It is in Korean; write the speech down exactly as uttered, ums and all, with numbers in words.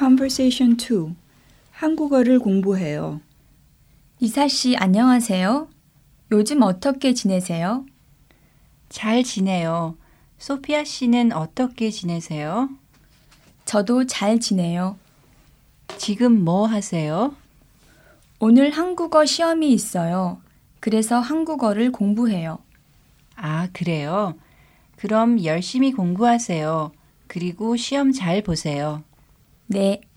Conversation two. 한국어를 공부해요. 이사 씨, 안녕하세요. 요즘 어떻게 지내세요? 잘 지내요. 소피아 씨는 어떻게 지내세요? 저도 잘 지내요. 지금 뭐 하세요? 오늘 한국어 시험이 있어요. 그래서 한국어를 공부해요. 아, 그래요? 그럼 열심히 공부하세요. 그리고 시험 잘 보세요. 네.